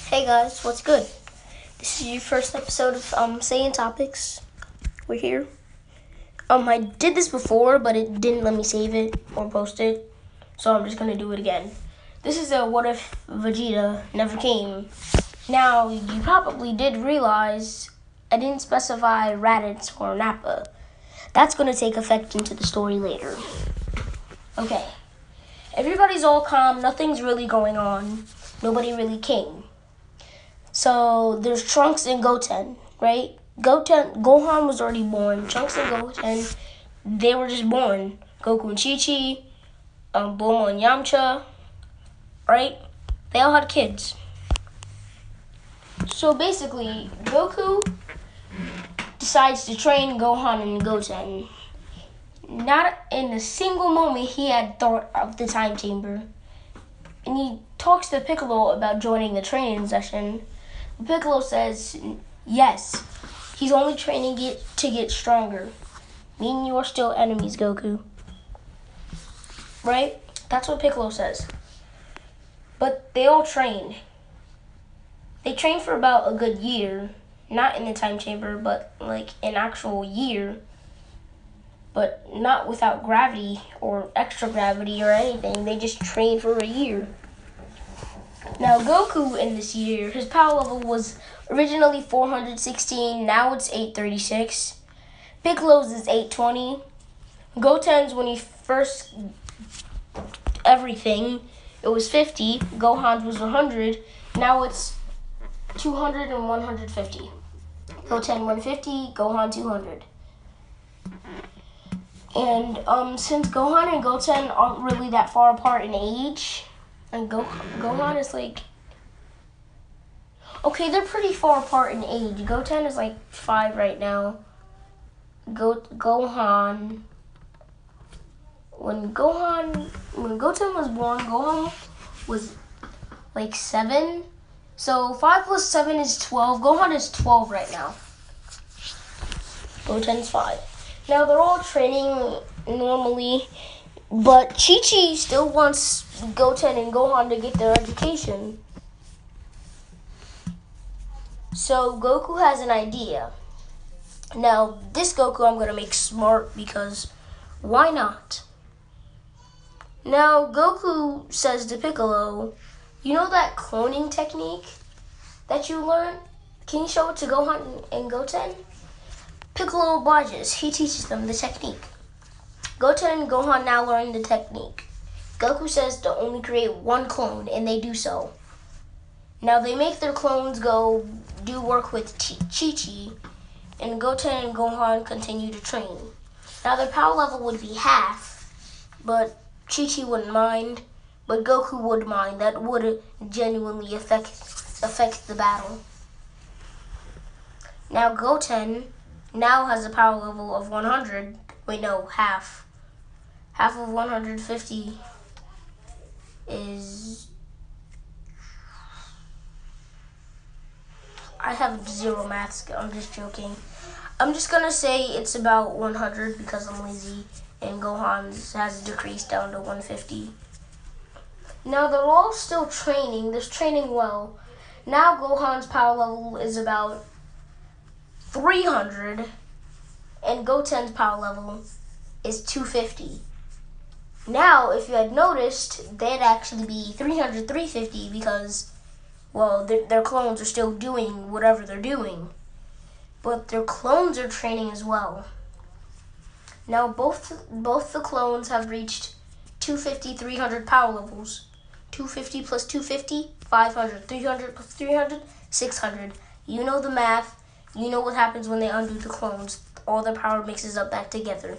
Hey guys, what's good? This is your first episode of Saying Topics. We're here. I did this before, but it didn't let me save it or post it, so I'm just gonna do it again. This is a what if Vegeta never came. Now, you probably did realize I didn't specify Raditz or Nappa. That's gonna take effect into the story later. Okay. Everybody's all calm, nothing's really going on. Nobody really came. So there's Trunks and Goten, right? Gohan was already born. Trunks and Goten, they were just born. Goku and Chi-Chi, Bulma and Yamcha, right? They all had kids. So basically, Goku decides to train Gohan and Goten. Not in a single moment he had thought of the time chamber. And he talks to Piccolo about joining the training session. Piccolo says, yes, he's only training it to get stronger. Me and you are still enemies, Goku. Right? That's what Piccolo says. But they all train. They train for about a good year. Not in the time chamber, but like an actual year. But not without gravity or extra gravity or anything. They just train for a year. Now, Goku in this year, his power level was originally 416, now it's 836. Piccolo's is 820. Goten's, when he first everything, it was 50. Gohan's was 100. Now it's 200 and 150. Goten 150, Gohan 200. And since Gohan and Goten aren't really that far apart in age, and Gohan is like... Okay, they're pretty far apart in age. Goten is like 5 right now. Gohan... When Goten was born, Gohan was like 7. So 5 plus 7 is 12. Gohan is 12 right now. Goten's 5. Now they're all training normally, but Chi-Chi still wants Goten and Gohan to get their education. So Goku has an idea. Now, this Goku I'm going to make smart because why not? Now, Goku says to Piccolo, you know that cloning technique that you learned? Can you show it to Gohan and Goten? Piccolo obliges. He teaches them the technique. Goten and Gohan now learn the technique. Goku says to only create one clone, and they do so. Now they make their clones go do work with Chi-Chi, and Goten and Gohan continue to train. Now their power level would be half, but Chi-Chi wouldn't mind, but Goku would mind. That would genuinely affect the battle. Now Goten now has a power level of 100. Wait, no, half. Half of 150 is... I have 0 maths. I'm just joking. I'm just going to say it's about 100 because I'm lazy. And Gohan's has decreased down to 150. Now they're all still training. They're training well. Now Gohan's power level is about 300. And Goten's power level is 250. Now, if you had noticed, they'd actually be 300, 350 because, well, their clones are still doing whatever they're doing. But their clones are training as well. Now, both the clones have reached 250, 300 power levels. 250 plus 250, 500. 300 plus 300, 600. You know the math. You know what happens when they undo the clones. All their power mixes up back together.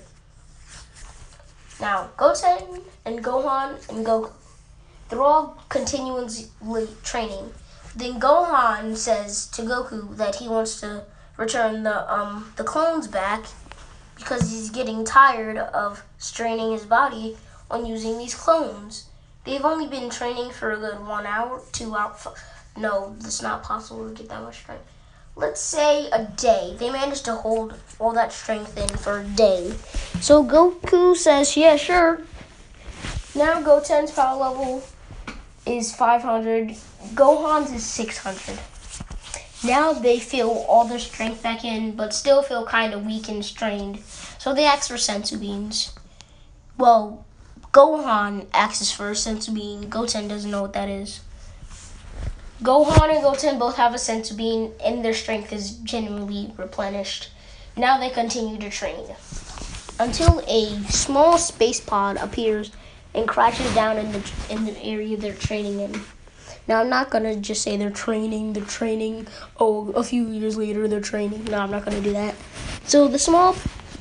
Now, Goten and Gohan and Goku, they're all continuously training. Then Gohan says to Goku that he wants to return the clones back because he's getting tired of straining his body on using these clones. They've only been training for a good 1 hour, 2 hours. No, it's not possible to get that much strength. Let's say a day. They managed to hold all that strength in for a day. So Goku says, yeah, sure. Now Goten's power level is 500. Gohan's is 600. Now they feel all their strength back in, but still feel kind of weak and strained. So they ask for senzu beans. Well, Gohan asks for a senzu bean. Goten doesn't know what that is. Gohan and Goten both have a senzu bean, and their strength is genuinely replenished. Now they continue to train until a small space pod appears and crashes down in the area they're training in. Now, I'm not going to just say they're training. Oh, a few years later, they're training. No, I'm not going to do that. So, the small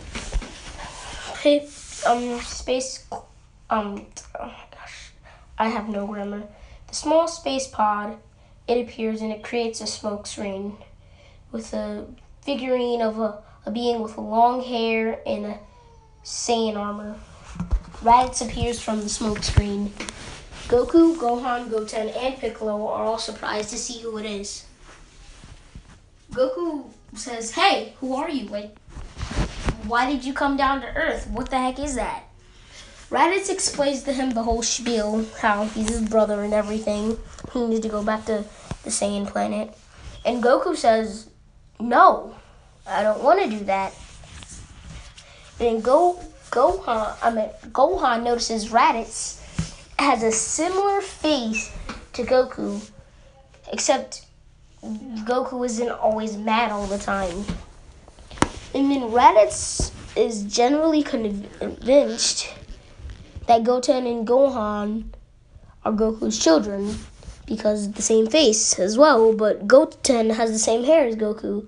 space, oh gosh, I have no grammar. The small space pod, it appears and it creates a smoke screen with a figurine of a being with long hair and a Saiyan armor. Raditz appears from the smoke screen. Goku, Gohan, Goten, and Piccolo are all surprised to see who it is. Goku says, "Hey, who are you? Like, why did you come down to Earth? What the heck is that?" Raditz explains to him the whole spiel, how he's his brother and everything. He needs to go back to the Saiyan planet. And Goku says, "No, I don't want to do that." And Gohan notices Raditz has a similar face to Goku, except Goku isn't always mad all the time. And then Raditz is generally convinced that Goten and Gohan are Goku's children because the same face as well, but Goten has the same hair as Goku.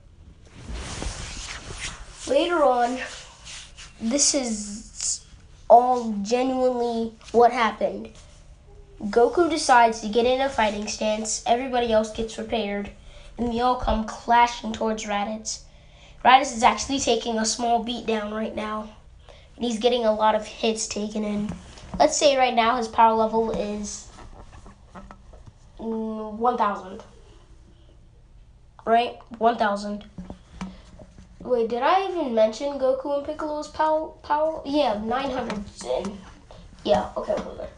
Later on, this is all genuinely what happened. Goku decides to get in a fighting stance, everybody else gets prepared, and they all come clashing towards Raditz. Raditz is actually taking a small beat down right now, and he's getting a lot of hits taken in. Let's say right now his power level is 1,000. Right? 1,000. Wait, did I even mention Goku and Piccolo's power? Yeah, 900. Yeah, okay, we're good.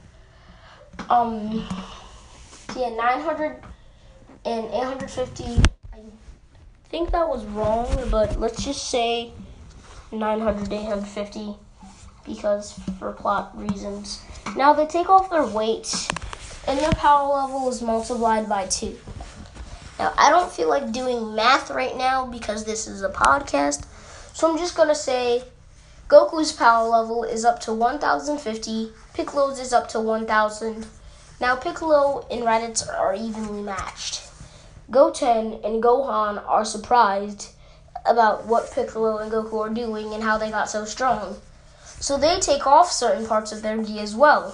900 and 850. I think that was wrong, but let's just say 900 to 850 because for plot reasons. Now they take off their weights, and their power level is multiplied by 2. Now, I don't feel like doing math right now because this is a podcast, so I'm just going to say Goku's power level is up to 1,050, Piccolo's is up to 1,000. Now, Piccolo and Raditz are evenly matched. Goten and Gohan are surprised about what Piccolo and Goku are doing and how they got so strong. So they take off certain parts of their gi as well.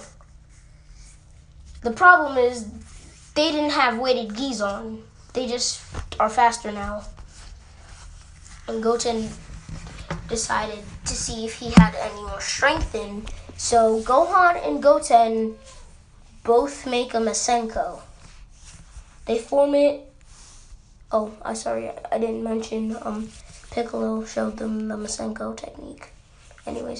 The problem is they didn't have weighted gis on. They just are faster now. And Goten decided to see if he had any more strength in. So Gohan and Goten both make a Masenko. They form it. Oh, I didn't mention Piccolo showed them the Masenko technique. Anyways,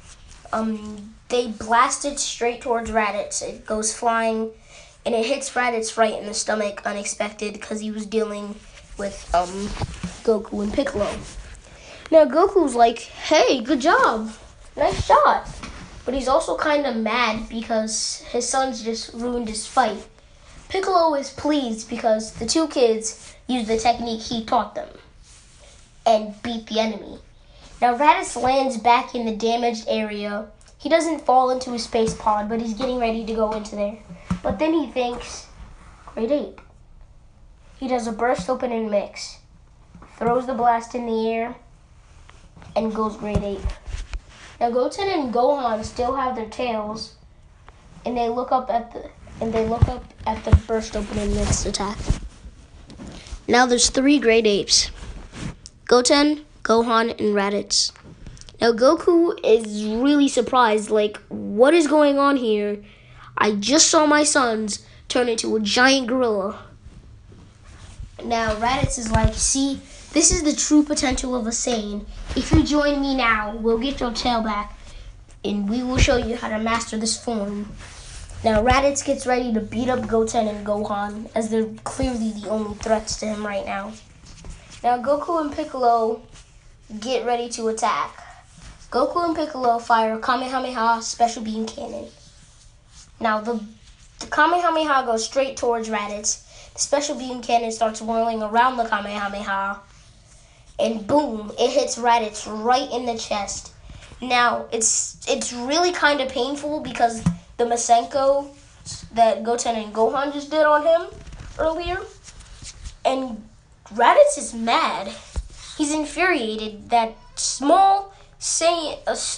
they blast it straight towards Raditz. It goes flying. And it hits Raditz right in the stomach, unexpected, because he was dealing with Goku and Piccolo. Now Goku's like, "Hey, good job, nice shot," but he's also kind of mad because his sons just ruined his fight. Piccolo is pleased because the two kids used the technique he taught them and beat the enemy. Now Raditz lands back in the damaged area. He doesn't fall into his space pod, but he's getting ready to go into there. But then he thinks, Great Ape. He does a burst, open, and mix. Throws the blast in the air, and goes Great Ape. Now Goten and Gohan still have their tails, and they look up at the burst, open, and mix attack. Now there's 3 Great Apes. Goten, Gohan, and Raditz. Now Goku is really surprised, like, what is going on here? I just saw my sons turn into a giant gorilla. Now Raditz is like, "See, this is the true potential of a Saiyan. If you join me now, we'll get your tail back, and we will show you how to master this form." Now Raditz gets ready to beat up Goten and Gohan, as they're clearly the only threats to him right now. Now Goku and Piccolo get ready to attack. Goku and Piccolo fire Kamehameha Special Beam Cannon. Now the Kamehameha goes straight towards Raditz. The Special Beam Cannon starts whirling around the Kamehameha. And boom, it hits Raditz right in the chest. Now, it's really kind of painful because the Masenko that Goten and Gohan just did on him earlier. And Raditz is mad. He's infuriated that small Saiyan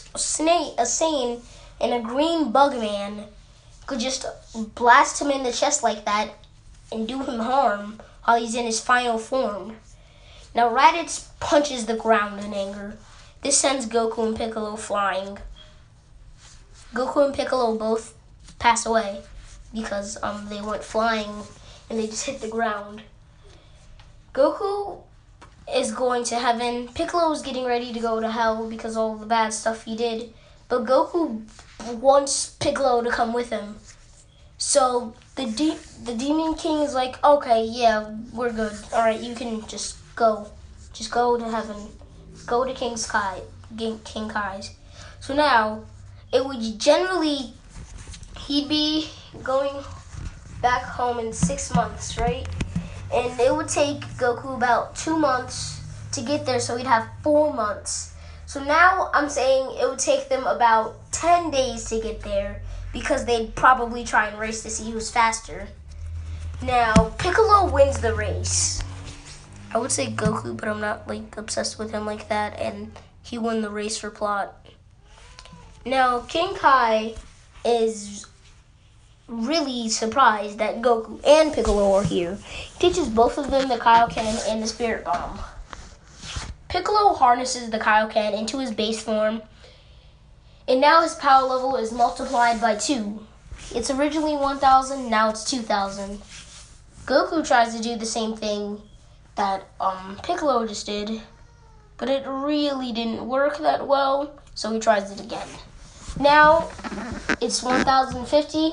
and a green Bugman could just blast him in the chest like that and do him harm while he's in his final form. Now Raditz punches the ground in anger. This sends Goku and Piccolo flying. Goku and Piccolo both pass away because they went flying and they just hit the ground. Goku is going to heaven. Piccolo is getting ready to go to hell because of all the bad stuff he did. But Goku wants Piccolo to come with him. So the Demon King is like, okay, yeah, we're good. All right, you can just go. Just go to heaven. Go to King Kai's. So now, it would generally, he'd be going back home in 6 months, right? And it would take Goku about 2 months to get there, so he'd have 4 months. So now I'm saying it would take them about 10 days to get there because they'd probably try and race to see who's faster. Now, Piccolo wins the race. I would say Goku, but I'm not obsessed with him like that, and he won the race for plot. Now, King Kai is really surprised that Goku and Piccolo are here. He teaches both of them the Kaioken and the Spirit Bomb. Piccolo harnesses the Kaioken into his base form, and now his power level is multiplied by 2. It's originally 1,000, now it's 2,000. Goku tries to do the same thing that Piccolo just did, but it really didn't work that well, so he tries it again. Now, it's 1,050.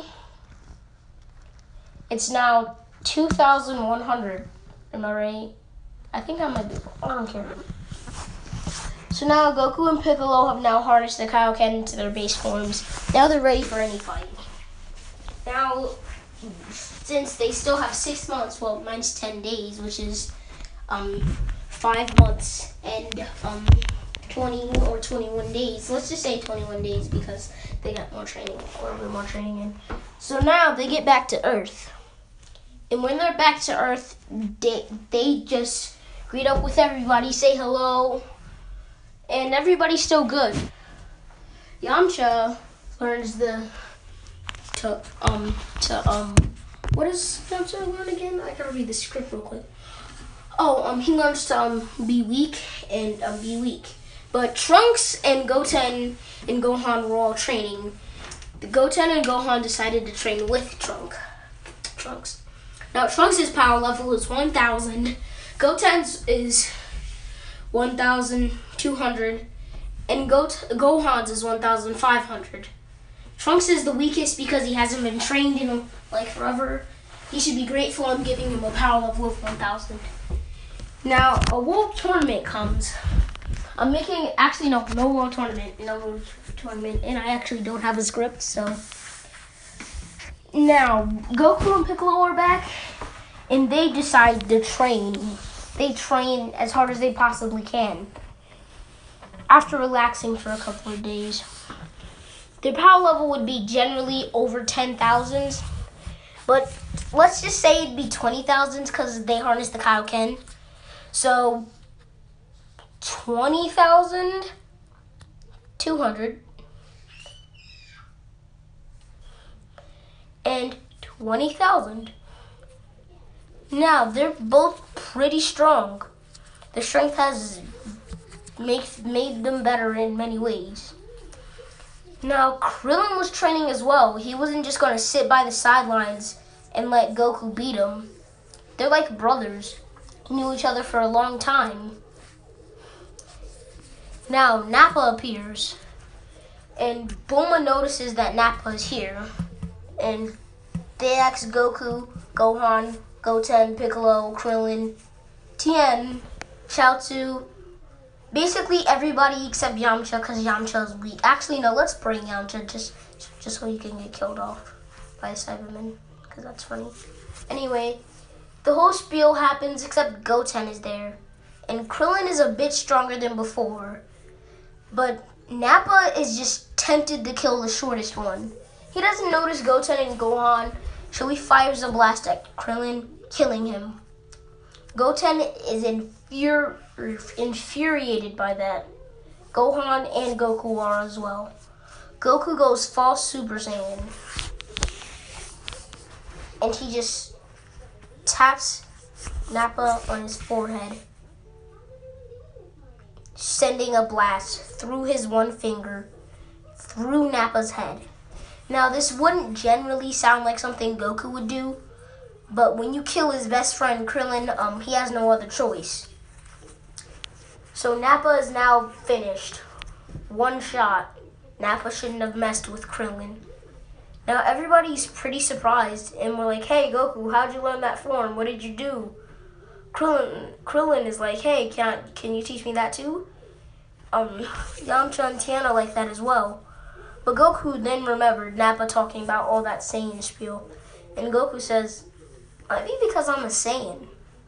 It's now 2,100. Am I right? I think I might be. I don't care. So now Goku and Piccolo have now harnessed the Kaioken into their base forms. Now they're ready for any fight. Now, since they still have 6 months, well, mine's 10 days, which is 5 months and 20 or 21 days. Let's just say 21 days because they got more training, or a bit more training in. So now they get back to Earth. And when they're back to Earth, they just greet up with everybody, say hello, and everybody's still good. Yamcha learns what does Yamcha learn again? I gotta read the script real quick. He learns to be weak and be weak. But Trunks and Goten and Gohan were all training. Goten and Gohan decided to train with Trunks. Now Trunks' power level is 1,000. Goten's is 1,200. And Gohan's is 1,500. Trunks is the weakest because he hasn't been trained in forever. He should be grateful I'm giving him a power level of 1,000. Now, a world tournament comes. I'm making, no world tournament, and I actually don't have a script, so. Now, Goku and Piccolo are back, and they decide to train. They train as hard as they possibly can, after relaxing for a couple of days. Their power level would be generally over 10,000, but let's just say it'd be 20,000 because they harness the Kaioken. So, 20,200 and 20,000. Now, they're both pretty strong. Their strength has made them better in many ways. Now, Krillin was training as well. He wasn't just going to sit by the sidelines and let Goku beat him. They're like brothers. Knew each other for a long time. Now Nappa appears, and Bulma notices that Nappa is here, and they ask Goku, Gohan, Goten, Piccolo, Krillin, Tien, Chaozu, basically everybody except Yamcha, because Yamcha is weak. Actually, no, let's bring Yamcha just so he can get killed off by a Cyberman, because that's funny. Anyway, the whole spiel happens except Goten is there. And Krillin is a bit stronger than before. But Nappa is just tempted to kill the shortest one. He doesn't notice Goten and Gohan, so he fires a blast at Krillin, killing him. Goten is infuriated by that. Gohan and Goku are as well. Goku goes false Super Saiyan. And he just taps Nappa on his forehead, sending a blast through his one finger, through Nappa's head. Now, this wouldn't generally sound like something Goku would do, but when you kill his best friend, Krillin, he has no other choice. So Nappa is now finished. One shot. Nappa shouldn't have messed with Krillin. Now, everybody's pretty surprised, and we're like, hey, Goku, how'd you learn that form? What did you do? Krillin is like, hey, can you teach me that too? Yamcha and Tien are like that as well. But Goku then remembered Nappa talking about all that Saiyan spiel. And Goku says, might be because I'm a Saiyan.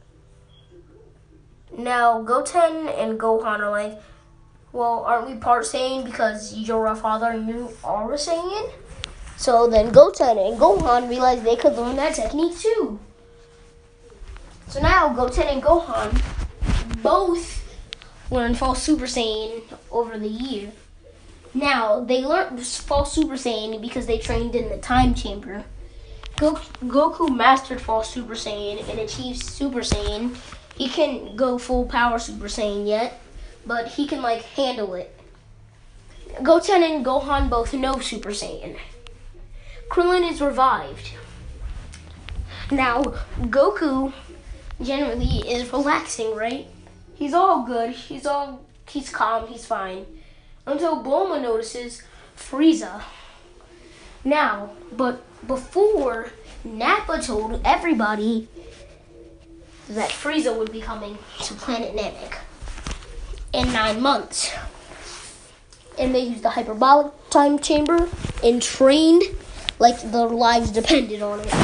Now, Goten and Gohan are like, well, aren't we part Saiyan because your father and you are a Saiyan? So then Goten and Gohan realized they could learn that technique too. So now Goten and Gohan both learned false Super Saiyan over the year. Now, they learned false Super Saiyan because they trained in the time chamber. Goku mastered false Super Saiyan and achieved Super Saiyan. He can't go full power Super Saiyan yet, but he can handle it. Goten and Gohan both know Super Saiyan. Krillin is revived. Now, Goku generally is relaxing, right? He's all good. He's calm. He's fine. Until Bulma notices Frieza. Now, but before, Nappa told everybody that Frieza would be coming to planet Namek in 9 months. And they used the hyperbolic time chamber and trained like their lives depended on it.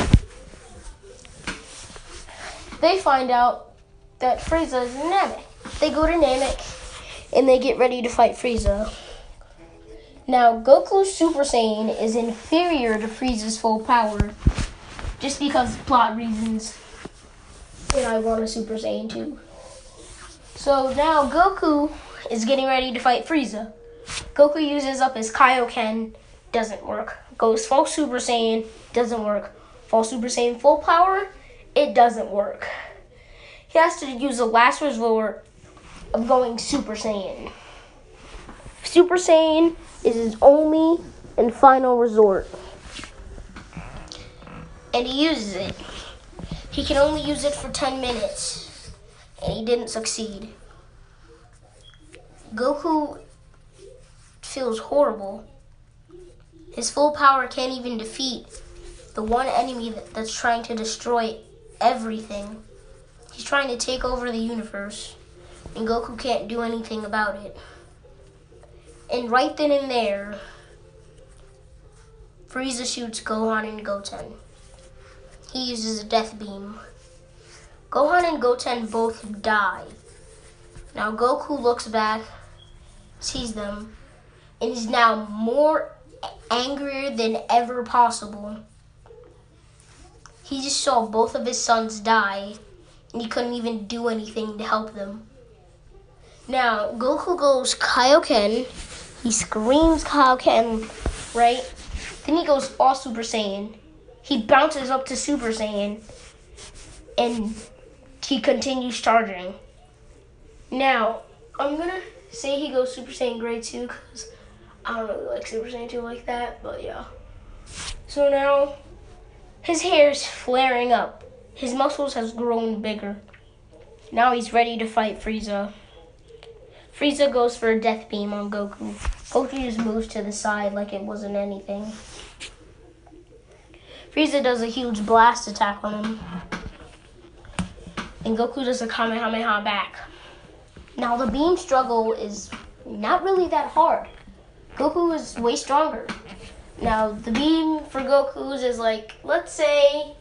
They find out that Frieza is in Namek. They go to Namek and they get ready to fight Frieza. Now, Goku's Super Saiyan is inferior to Frieza's full power just because of plot reasons. And I want a Super Saiyan too. So now Goku is getting ready to fight Frieza. Goku uses up his Kaioken, doesn't work. Goes full Super Saiyan, doesn't work. Full Super Saiyan full power, it doesn't work. He has to use the last resort of going Super Saiyan. Super Saiyan is his only and final resort. And he uses it. He can only use it for 10 minutes. And he didn't succeed. Goku feels horrible. His full power can't even defeat the one enemy that's trying to destroy everything. He's trying to take over the universe. And Goku can't do anything about it. And right then and there, Frieza shoots Gohan and Goten. He uses a death beam. Gohan and Goten both die. Now Goku looks back, sees them, and is now more angrier than ever possible. He just saw both of his sons die, and he couldn't even do anything to help them. Now, Goku goes Kaioken. He screams Kaioken, right? Then he goes all Super Saiyan. He bounces up to Super Saiyan. And he continues charging. Now, I'm going to say he goes Super Saiyan Grade 2 because I don't really like Super Saiyan 2 like that, but yeah. So now, his hair is flaring up. His muscles have grown bigger. Now he's ready to fight Frieza. Frieza goes for a death beam on Goku. Goku just moves to the side like it wasn't anything. Frieza does a huge blast attack on him. And Goku does a Kamehameha back. Now the beam struggle is not really that hard. Goku is way stronger. Now the beam for Goku's is like, let's say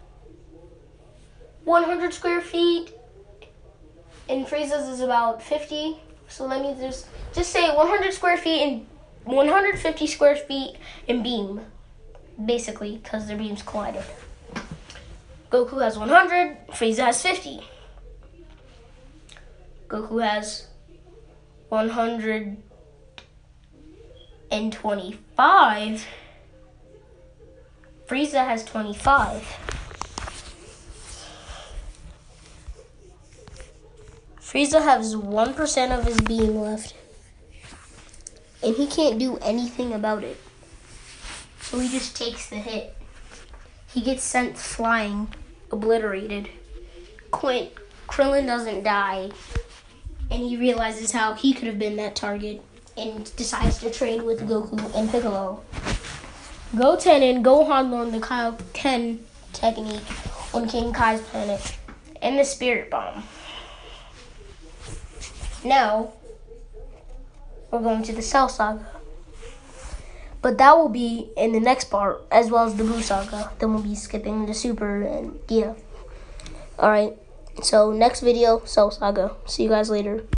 100 square feet. And Frieza's is about 50. So let me just say 100 square feet and 150 square feet in beam. Basically, because their beams collided. Goku has 100, Frieza has 50. Goku has 125. Frieza has 25. Frieza has 1% of his beam left. And he can't do anything about it. So he just takes the hit. He gets sent flying, obliterated. Krillin doesn't die. And he realizes how he could have been that target. And decides to train with Goku and Piccolo. Goten and Gohan learn the Kaioken technique on King Kai's planet. And the Spirit Bomb. Now, we're going to the Cell Saga. But that will be in the next part, as well as the Buu Saga. Then we'll be skipping the Super and yeah. Alright, so next video, Cell Saga. See you guys later.